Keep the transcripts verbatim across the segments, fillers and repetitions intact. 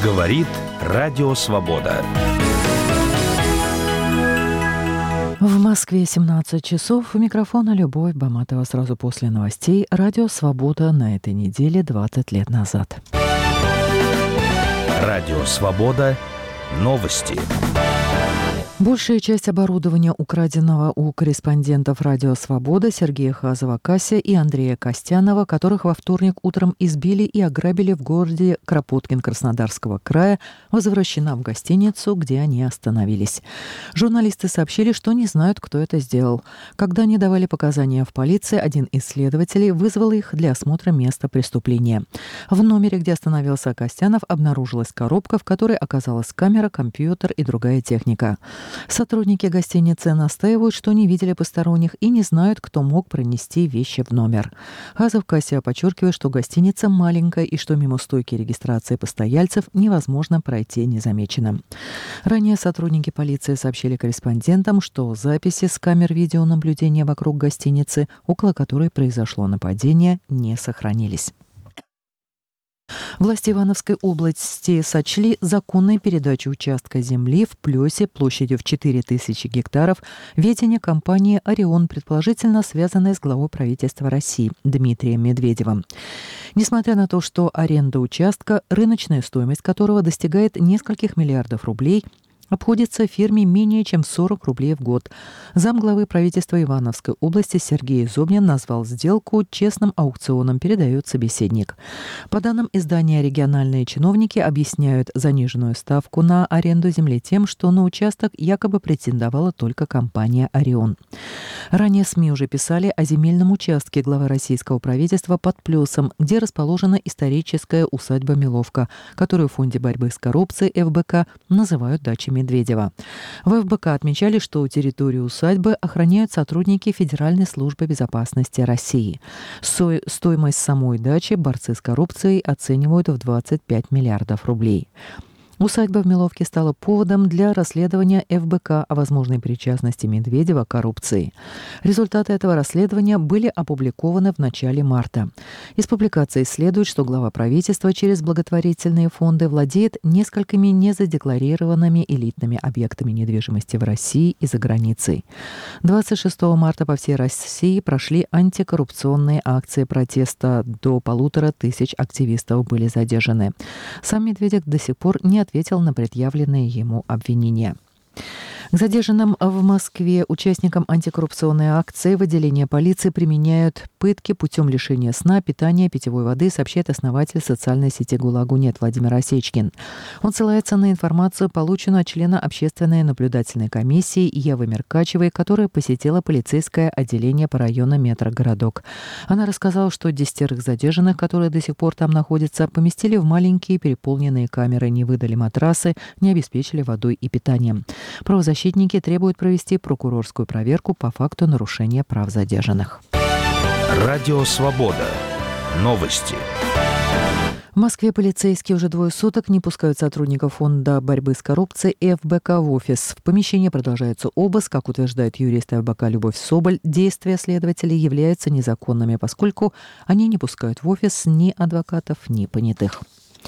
Говорит Радио Свобода. В Москве семнадцать часов. У микрофона Любовь Баматова. Сразу после новостей. Радио Свобода на этой неделе двадцать лет назад. Радио Свобода. Новости. Большая часть оборудования, украденного у корреспондентов «Радио Свобода» Сергея Хазова-Кася и Андрея Костянова, которых во вторник утром избили и ограбили в городе Кропоткин Краснодарского края, возвращена в гостиницу, где они остановились. Журналисты сообщили, что не знают, кто это сделал. Когда они давали показания в полиции, один из следователей вызвал их для осмотра места преступления. В номере, где остановился Костянов, обнаружилась коробка, в которой оказалась камера, компьютер и другая техника. Сотрудники гостиницы настаивают, что не видели посторонних и не знают, кто мог пронести вещи в номер. Хазов-Кася подчеркивает, что гостиница маленькая и что мимо стойки регистрации постояльцев невозможно пройти незамеченным. Ранее сотрудники полиции сообщили корреспондентам, что записи с камер видеонаблюдения вокруг гостиницы, около которой произошло нападение, не сохранились. Власти Ивановской области сочли законной передачу участка земли в Плёсе площадью в четыре тысячи гектаров в ведение компании «Орион», предположительно связанной с главой правительства России Дмитрием Медведевым. Несмотря на то, что аренда участка, рыночная стоимость которого достигает нескольких миллиардов рублей, обходится фирме менее чем сорок рублей в год. Замглавы правительства Ивановской области Сергей Зобнин назвал сделку честным аукционом, передает собеседник. По данным издания, региональные чиновники объясняют заниженную ставку на аренду земли тем, что на участок якобы претендовала только компания «Орион». Ранее СМИ уже писали о земельном участке главы российского правительства под Плёсом, где расположена историческая усадьба Миловка, которую в Фонде борьбы с коррупцией эф бэ ка называют дачей Медведева. В эф бэ ка отмечали, что территорию усадьбы охраняют сотрудники Федеральной службы безопасности России. Со- стоимость самой дачи борцы с коррупцией оценивают в двадцать пять миллиардов рублей. Усадьба в Миловке стала поводом для расследования эф бэ ка о возможной причастности Медведева к коррупции. Результаты этого расследования были опубликованы в начале марта. Из публикации следует, что глава правительства через благотворительные фонды владеет несколькими незадекларированными элитными объектами недвижимости в России и за границей. двадцать шестого марта по всей России прошли антикоррупционные акции протеста. До полутора тысяч активистов были задержаны. Сам Медведев до сих пор не ответил на предъявленные ему обвинения. К задержанным в Москве участникам антикоррупционной акции в отделении полиции применяют пытки путем лишения сна, питания, питьевой воды, сообщает основатель социальной сети «ГУЛАГу.нет» Владимир Осечкин. Он ссылается на информацию, полученную от члена общественной наблюдательной комиссии Евы Меркачевой, которая посетила полицейское отделение по району метро «Городок». Она рассказала, что десятерых задержанных, которые до сих пор там находятся, поместили в маленькие переполненные камеры, не выдали матрасы, не обеспечили водой и питанием. Правозащитники Защитники требуют провести прокурорскую проверку по факту нарушения прав задержанных. Радио Свобода. Новости. В Москве полицейские уже двое суток не пускают сотрудников Фонда борьбы с коррупцией эф бэ ка в офис. В помещении продолжается обыск. Как утверждает юрист эф бэ ка Любовь Соболь, действия следователей являются незаконными, поскольку они не пускают в офис ни адвокатов, ни понятых.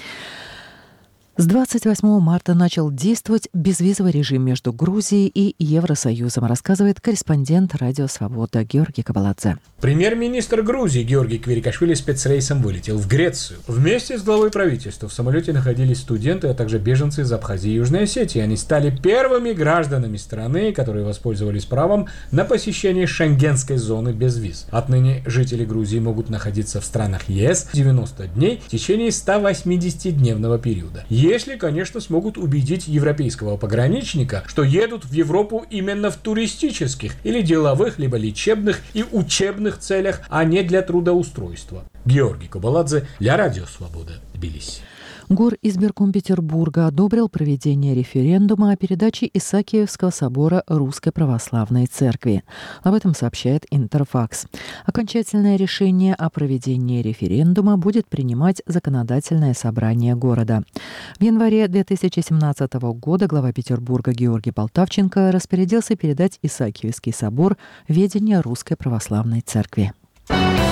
С двадцать восьмого марта начал действовать безвизовый режим между Грузией и Евросоюзом, рассказывает корреспондент «Радио Свобода» Георгий Кабаладзе. Премьер-министр Грузии Георгий Квирикашвили спецрейсом вылетел в Грецию. Вместе с главой правительства в самолете находились студенты, а также беженцы из Абхазии и Южной Осетии. Они стали первыми гражданами страны, которые воспользовались правом на посещение шенгенской зоны без виз. Отныне жители Грузии могут находиться в странах е эс девяносто дней в течение ста восьмидесятидневного периода. Если, конечно, смогут убедить европейского пограничника, что едут в Европу именно в туристических или деловых, либо лечебных и учебных целях, а не для трудоустройства. Георгий Кабаладзе для Радио Свобода, Тбилиси. Горизбирком Петербурга одобрил проведение референдума о передаче Исаакиевского собора Русской Православной Церкви. Об этом сообщает Интерфакс. Окончательное решение о проведении референдума будет принимать законодательное собрание города. В январе две тысячи семнадцатого года глава Петербурга Георгий Полтавченко распорядился передать Исаакиевский собор в ведение Русской Православной Церкви.